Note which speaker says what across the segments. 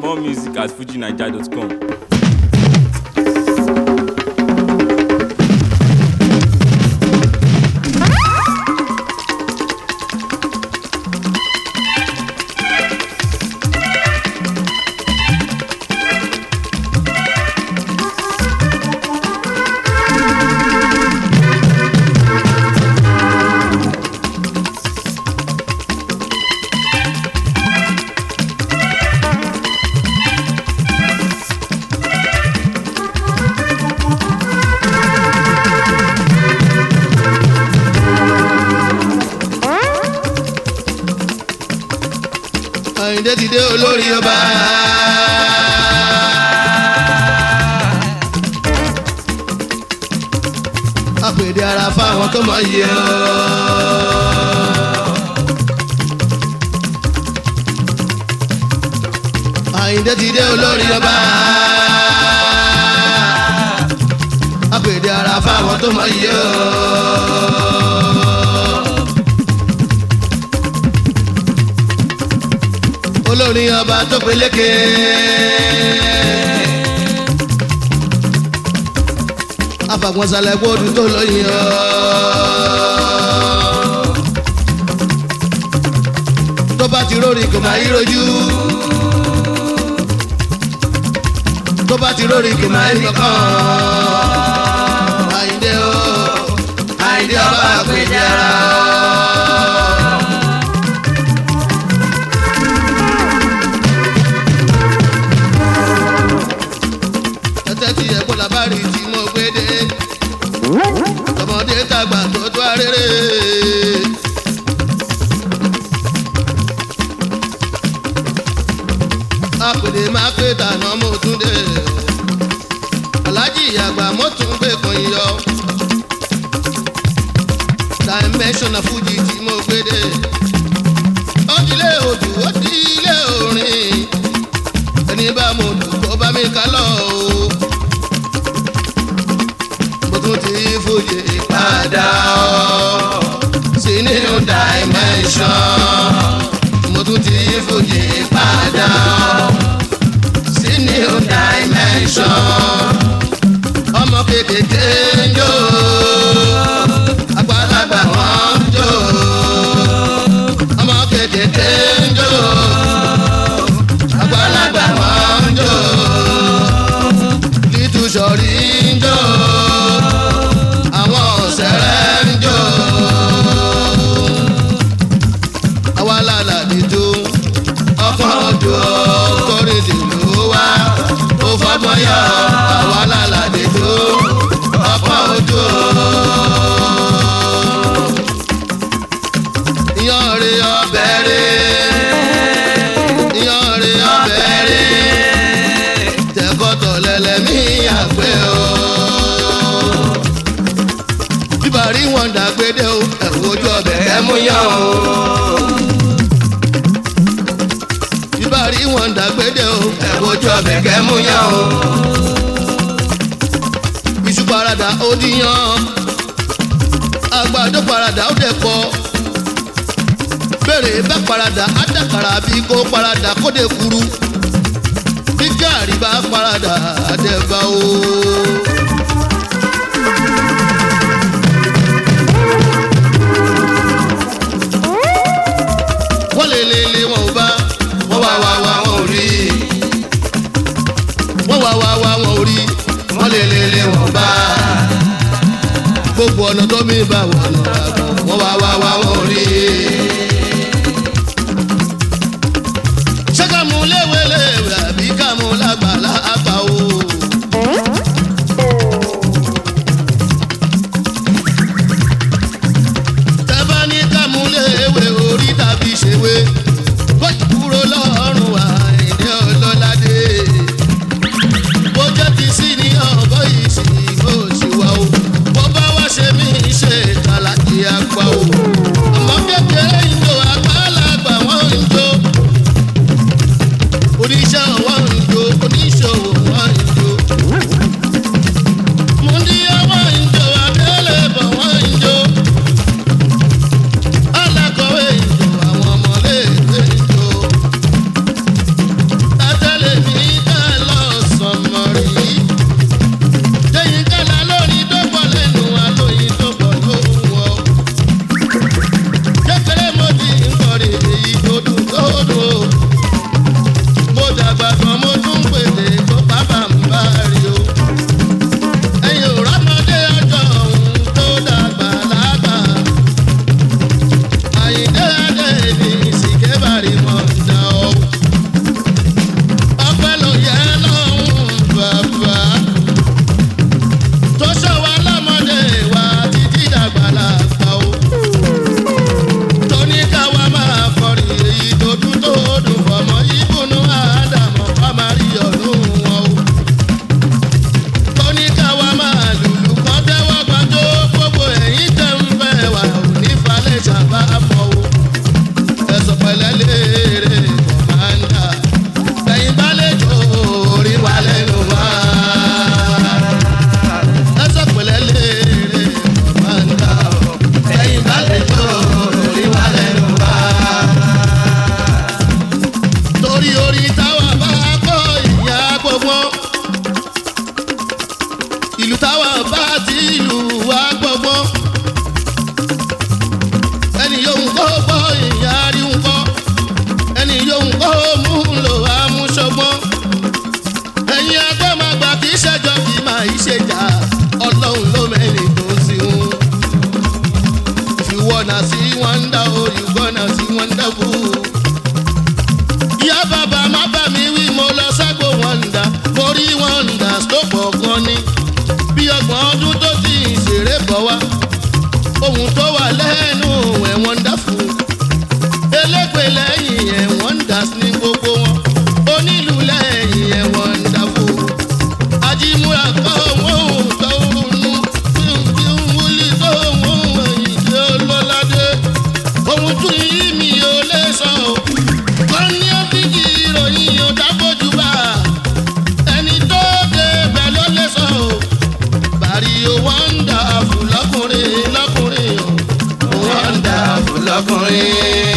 Speaker 1: More music at fujinaija.com.
Speaker 2: Àyìndé ti dé olórí ọba. Àpèdè ara fáwọn tó mọ̀ yìí ọ́. Àyìndé ti dé olórí ọba. Àpèdè ara fáwọn tó mọ̀ yìí ọ́. Olórin ọba tó peléke. Afàgbọ́nsalẹ̀ gbódù tó lóyìn ọ́. Tó bá ti rórí kò máa yí rojú. Tó bá ti rórí kò máa yí kankan. Àyìndé o, Àyìndé ọba àpèjẹ ara o. Tẹ́tí ẹ̀kọ́ làbárí tí mo gbé dé. Ọmọdé tàgbà tó tó arére. Àpèdè máa pé tànà mo tún dé. Aláàjì àgbà mo tún gbé kan yọ. Dimension of Fuji tí mo gbé dé. Ó dilé odù, ó dilé orin. Ẹni bá mo lù kó bá mi ká lọ o. Mo tún ti Fuji padà o. Sí new dimension. Mo tún ti Fuji padà o. Sí new dimension. Ọmọ kékeré ń jó. Àgbàlagbà wọn ń jó. Ọmọ kékeré ń jó. Àgbàlagbà wọn ń jó. Little Shorty ń jó. Àwọn ọ̀sẹ̀rẹ̀ ń jó. Àwa lálàdì tó ọkàn ojú kórè dìlú wa. Ó fọ́gbọ́n yọ àwa lálàdì tó ọkàn ojú. Ìyanrè ọbẹ̀ rẹ̀. Ìyanrè ọbẹ̀ rẹ̀. Tẹ̀kọ́tọ̀ lẹ́lẹ́mí àgbẹ̀ o. Bíbárí wọn dàgbédé o. Ẹ̀wọ̀ ojú ọbẹ̀ ẹ̀ mú yán o. Bíbárí wọn dàgbédé o. Ẹ̀wọ̀ ojú ọbẹ̀ ẹ̀ mú yán o. Iṣu parada ó díyan. Àgbàdo parada ó dẹ̀kọ́. Bèrè bá parada á dàkàrà bí kò parada kó dé kuru. Bí gàrí bá parada á dẹ̀bà o. Wọ́n lè wọn ò bá. Wọ́n wá wọn ò rí. Wọ́n wá wọn ò rí. Wọ́n lè wọn ò bá. Gbogbo ọ̀nà tó mi bá wọn lọ àgbọ̀. Wọ́n wá wọn ò rí. Ṣé ká mú léwéléwé àbí ká mú lágbàlá àgbà o? Tẹ́ bá ní ká mú léwé orí tàbí ṣèwé. Bó ti kúrò lọ́rùn Àyìndé Ọlọ́ládé. Bó jẹ́ ti sí ní ọgọ́ yìí sí ìgbó òṣìwà o. Bó bá wá ṣe mí ṣe ìtàlájì àgbà o. Ọmọ kékeré ń jó àgbàlagbà wọ́n ń jó. Oníṣẹ́ wọn ń jó, oníṣòwò wọn ń jó. Múndíá wọn ń jó, abẹ́lẹ̀bọ̀ wọn ń jó. Alákọ̀wé ń jó, àwọn ọmọléèwé ń jó. Tátẹ́lẹ̀ ẹni táwa bá kọ́ ìyá gbọ́gbọ́n ìlú táwa bá ti ìlú wa gbọ́gbọ́n ẹni yóò ń kọ́ gbọ́ ìyá rí ń kọ́ ẹni yóò ń kọ́ mú un lò wá mú ṣọgbọ́n ẹ̀yin agbọ́mọgbà kì í ṣẹjọ́ kì í máa í ṣèjà ọlọ́run ló mẹ́rin tó ń sìn ún. If you wanna see wonder oh you gonna see wonderful. Ìyá bàbá má bà mí wí mo lọ ságbó wọ́ndà mo rí wọ́ndà tó pọ̀ gan ni bí ọgbọ̀n ọdún tó ti ṣeré bọ̀ wá ohun tó wà lẹ́nu ẹ̀ wonderful elégbè lẹ́yìn ẹ̀ wonders ní gbogbo wọn onílù lẹ́yìn ẹ̀ wonderful ajímúra kọ́ wọ́n tó nù wúlí tó wọ́n èyí tó lọ́ládé ohun tún yí mi ò lè sọ wọ́n ní ọ́fíìsì ìròyìn ò dábòjú bá ẹni tó dé bẹ́ẹ̀ ló lè sọ bàrí o wonderful lọ́kùnrin lọ́kùnrin o wonderful lọ́kùnrin.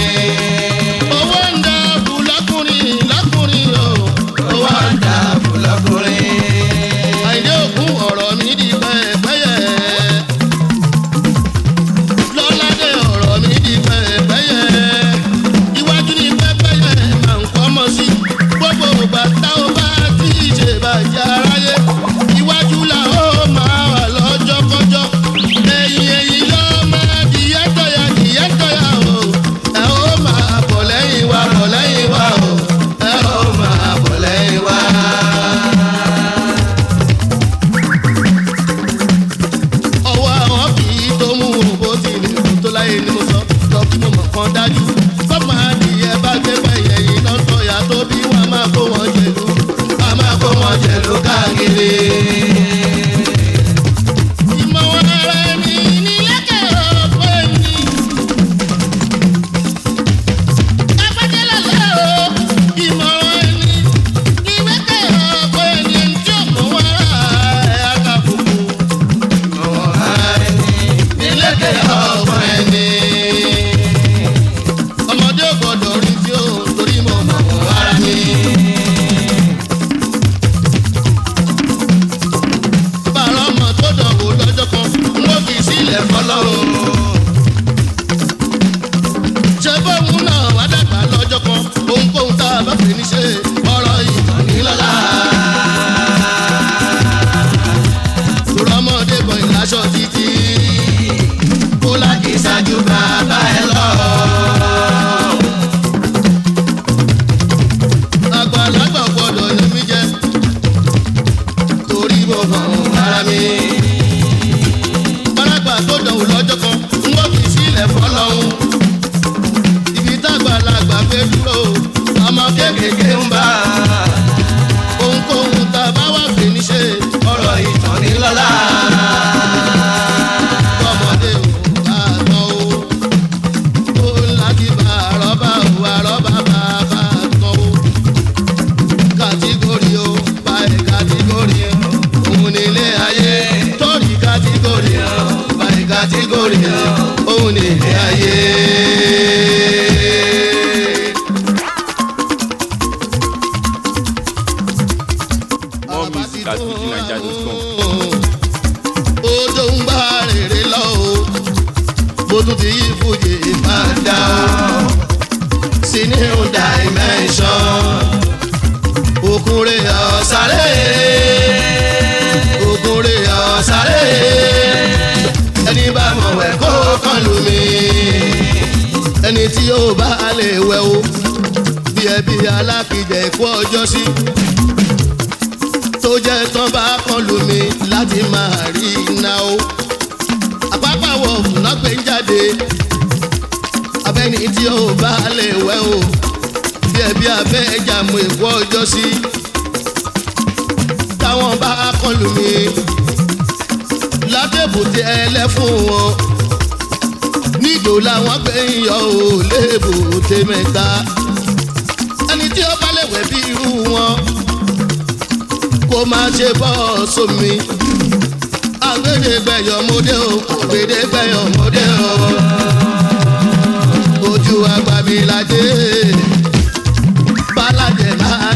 Speaker 2: Ẹni tí yóò bá lè wẹ̀ o bí ẹbí alákìjẹ ikú ọjọ́ sí tó jẹ́ tán bá kàn lù mí láti máa rí iná o àpapàwọ̀ fúnná pé ń jáde abẹ́ni tí yóò bá lè wẹ̀ o bí ẹbí abẹ́ ẹja mú ikú ọjọ́ sí táwọn bá kàn lù mí látẹ̀bùtẹ̀ ẹlẹ́fún wọn níjò làwọn gbé ń yọ ò léèbù tè mẹ́ta ẹni tí ó bá lè wẹ̀ bí irú wọn kó má ṣe bọ́ sómi àgbèdégbẹ̀yọ̀ mọ́dé o àgbèdégbẹ̀yọ̀ mọ́dé o ojú àgbà mi lajẹ́ bálàjẹ́ náà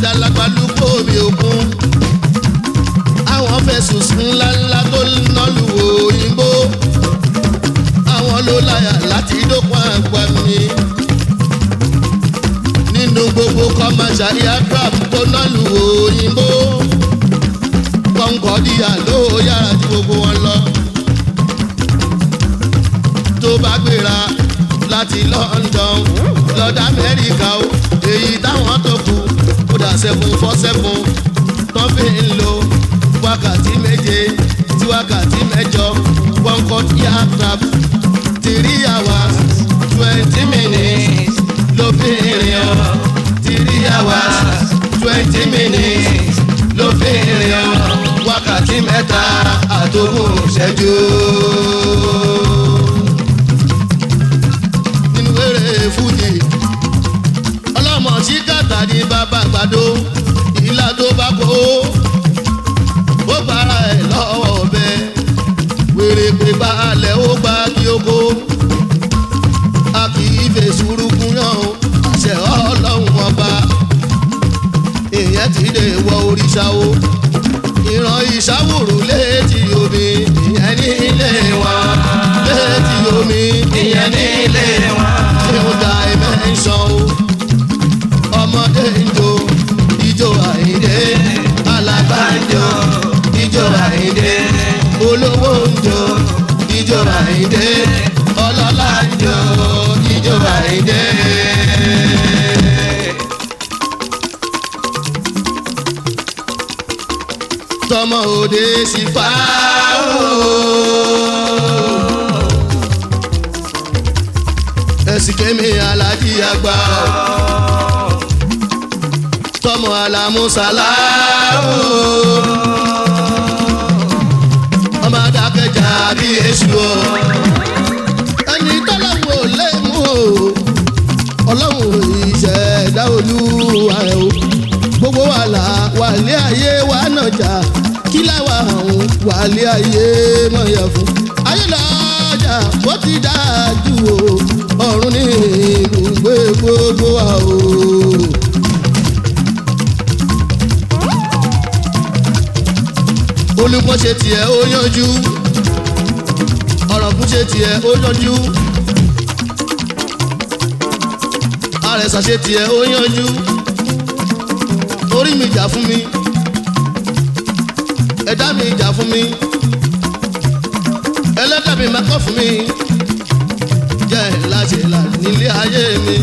Speaker 2: dàlágbà lúkọ́ omi òkun. Àwọn fẹ̀sùn ńláńlá tó ná lu òyìnbó. Àwọn ló láyà láti dókun àgbà mi. Nínú gbogbo commercial aircraft tó ná lu òyìnbó. Kọ̀ǹkọ̀díyà ló yára ju gbogbo wọn lọ. Tó bá gbéra láti London lọ́dọ̀ Amẹ́ríkà o èyí táwọn tó kù kódà 747 tán fi ń lo wákàtí méje sí wákàtí mẹ́jọ Concorde aircraft 3 hours 20 minutes ló fi rìn ọ́ 3 hours 20 minutes ló fi rìn ọ́ wákàtí mẹ́ta àtògùn ìṣẹ́jú. Nínú eré fújì ọlọ́mọ tí kàtà ní bàbá àgbàdo ìlà tó bá kó ó bára ẹ̀ lọ́wọ́ ọ̀bẹ wèrè pé balẹ̀ ó gbá kí ó kó a kì í fè sùúrùkún yàn àṣẹ ọlọ́run ọba ìyẹn ti lè wọ òrìṣà o ìran ìṣàwòrò létí omi ìyẹn ní ilé wa létí omi ìyẹn ní ilé wa tí ó da dimension o ọmọdé ń jó ijó Àyìndé alàgbà ń jó ijó Àyìndé olówó ń jó ijó Àyìndé ọlọ́lá ń jó ijó Àyìndé. Tọmọ òde sì fà ó ẹ̀sìn kémi alájí àgbà tọmọ alamusala ó ọmọ adákẹ́jà bí èṣù ó ẹni tọ́lọ́wọ́ lè mú o ọlọ́run ìṣẹ̀dá olúwa ẹ̀ o gbogbo wàhálà wàlé ayé wà nàjà kí láwa àwọn wàlé ayé mọ̀yà fún. ayé lọ́jà bó ti dájú o ọ̀run ní ibùgbé gbogbo wa o. olùkọ́ ṣe tiẹ̀ ó yanjú ọ̀rọ̀kún ṣe tiẹ̀ ó yanjú àrẹ̀sà ṣe tiẹ̀ ó yanjú. Orí mi jà fún mi ẹ̀dá mi jà fún mi ẹlẹ́dàá mi máa kọ́ fún mi jẹ́ láti là nílé ayé mi.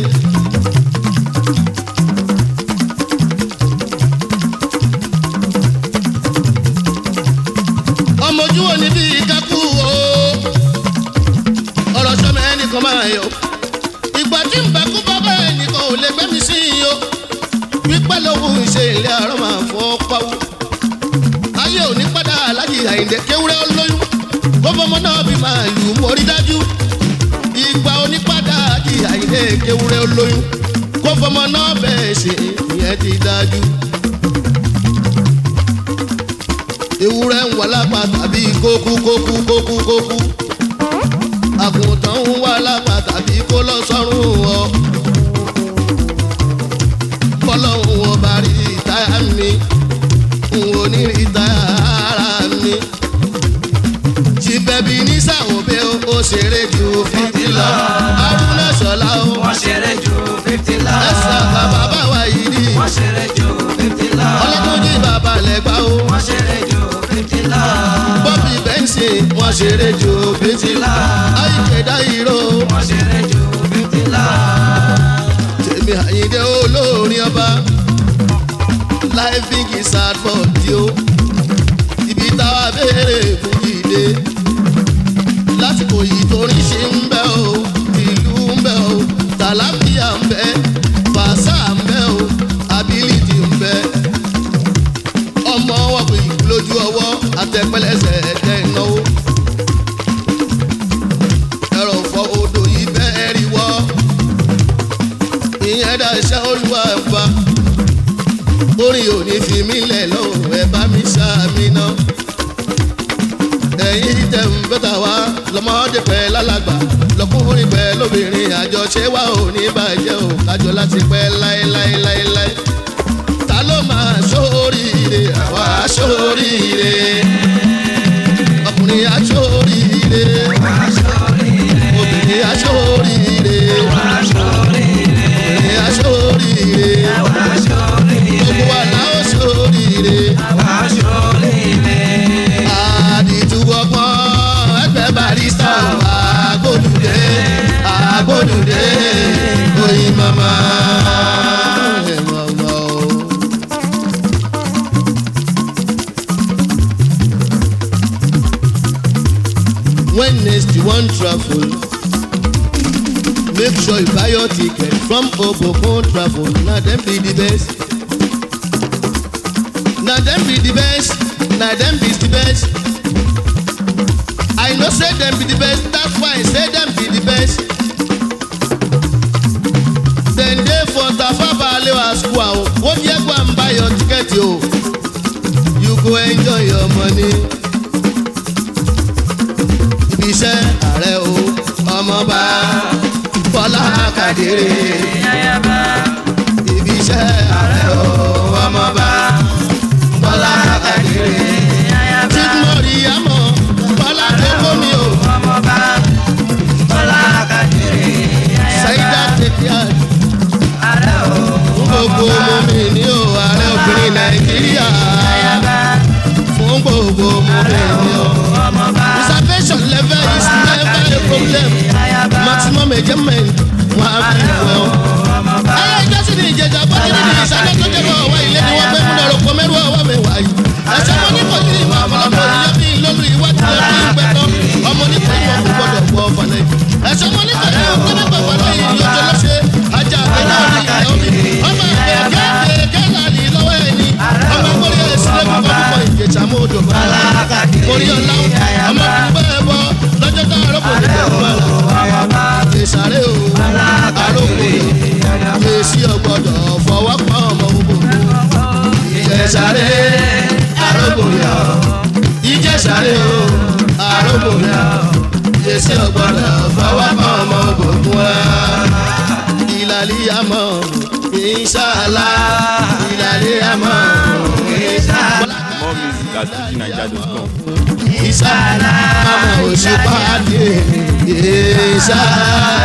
Speaker 2: ọmọ ojú wo ni bí kákú o ọ̀rọ̀ sọ́mọ ẹnìkan máa yọ ìgbà tí ń bá kú bàbá ẹnìkan ò lè gbẹ́mí sí i o pípẹ́ lóhùn ṣe ilé àárọ̀ máa fọ́ pawó. ayé òní padà Aláàjì Àyìndé kéwúrẹ́ olóyún kó fọmọ náà bí máa lù ú mórí dájú. ìgbà òní padà Aláàjì Àyìndé kéwúrẹ́ olóyún kó fọmọ náà bẹ́ẹ̀ ṣe ìyẹn ti dájú. ewúrẹ́ ń wà lápá tàbí kókú. àgùntàn ń wà lápá tàbí kó lọ sọ́run ọ. Ọlọ́run ọba rí ìtayà mi n ò ní rí ìtayà ara mi. Ṣìbẹ̀bí ní sàwọ́bẹ̀ ó ṣeré ju 50 lọ. Arúnà Ṣọlá ó
Speaker 3: wọ́n ṣeré ju 50 lọ.
Speaker 2: ẹ̀sà bàbá báwa yìí rí.
Speaker 3: wọ́n ṣeré ju 50 lọ.
Speaker 2: Ọlọ́túnjí bàbá lẹ́gbà ó.
Speaker 3: wọ́n ṣeré ju 50 lọ.
Speaker 2: Bọ́bí bẹ́ńsì wọ́n ṣeré ju 50 lọ. Àyíké Dáíró
Speaker 3: wọ́n ṣeré ju 50 lọ.
Speaker 2: Tèmi Àyìndé olórin ọba life is sad for you. Ibi táwa béèrè fún ìdè lásìkò yìí torí ṣe ń bẹ o ìlú ń bẹ o tàlàfíà ń bẹ fàṣà ń bẹ o ability ń bẹ ọmọ wọn kò yí lójú ọwọ́ àtẹpẹlẹsẹ ẹ̀jẹ̀ ìnáwó ẹ̀rọ fọ odò yìí bẹ́ẹ̀ rí wọ́ ìyẹn dá iṣẹ́ olúwa ẹ̀fà orin ò ní fi mí lẹ̀ lọ́wọ́ ẹ bá mi ṣáàmì náà ẹ̀yin tẹ̀ ń bẹ́tà wá lọ́mọdé pẹ́ lálàgbà lọ́kùnrin pẹ́ lóbìnrin àjọṣe wa ò ní bàjẹ́ o kájọ láti pẹ́ láéláéláéláé ta ló When next you wan travel, make sure you buy your ticket from Obokun Travel. Na dem be the best. Na dem be the best. Na dem be the best. I know say dem be the best. That's why I say dem be the best. Dem dey for Tafa Balewa Square. Wọ́n yẹ kó à ń buy your ticket o. You go enjoy your money. Ibi iṣẹ́ ààrẹ o, ọmọọba Bọ́lá Kàdéré. Ibi iṣẹ́ ààrẹ o, ọmọọba Bọ́lá Kàdéré. Tíkmọ̀rì àmọ́ Bọ́lá tó kó mi o.
Speaker 3: ọmọọba Bọ́lá Kàdéré.
Speaker 2: Ṣáídà tètè
Speaker 3: ààrẹ o.
Speaker 2: fún gbogbo mọ́mí ní o, ààrẹ obìnrin Nàìjíríà. Fún gbogbo mọ́mí ní o. Reservation level is never a problem. Maximum measurement wọ́n á fi wẹ̀ ọ́. Ayé ìjọsìn ní ìjẹjà bọ́ọ̀lù ní ìṣáná tó jẹ́ ọ̀wá ilé ni wọ́n fẹ́ múná rògbò mẹ́rù ọ̀wá mi wáyé. Ẹ̀sẹ̀ mo ní kòtí ìmọ̀ àmọ́lọ́pọ̀ ìyá bí lórí iwájú lọ bí gbẹ̀tọ́. Ọmọ ní kò ìmọ̀ kò gbọdọ̀ gbọ́ ọ̀fọ̀lẹ́. Ẹ̀sẹ̀ mo ní kòtí ìmọ̀ kò gbọdọ̀ gbọ́ lẹ́yìn lọ́jọ́ lọ́sẹ̀. Ajá àgbẹ̀dá orí ìyá omi. Ọmọ àgbẹ̀ kẹ́lá lọ́wọ́ ẹni. Ọmọ àgbọ̀rí ẹ̀ sílẹ̀ kọ́ púpọ̀ ìjẹ̀jà mọ́ odò bọ́lá. Orí ọ̀la ọmọ bẹ́ẹ̀ bọ́ lọ́jọ́ tá àròkò ní bẹ́ẹ̀ bọ́ la. Ìsàré o, àròkò yọ, èsì ọ̀gbọ́dọ̀ fọwọ́ pa ọmọ gbogbo. Ìjẹ̀sàré, àròkò yọ, ìjẹ̀sàré o, àròkò yọ, èsì ọ̀gbọ́dọ̀ fọwọ́ pa ọmọ gbogbo wa. Ìlàlíyàmọ̀, ìṣàlá, ìlàlíyàmọ̀, ìṣàlá.
Speaker 1: More music at FujiNiger.com.
Speaker 2: Ìṣàlá, àmọ̀ òṣùpá dé, ìṣàlá.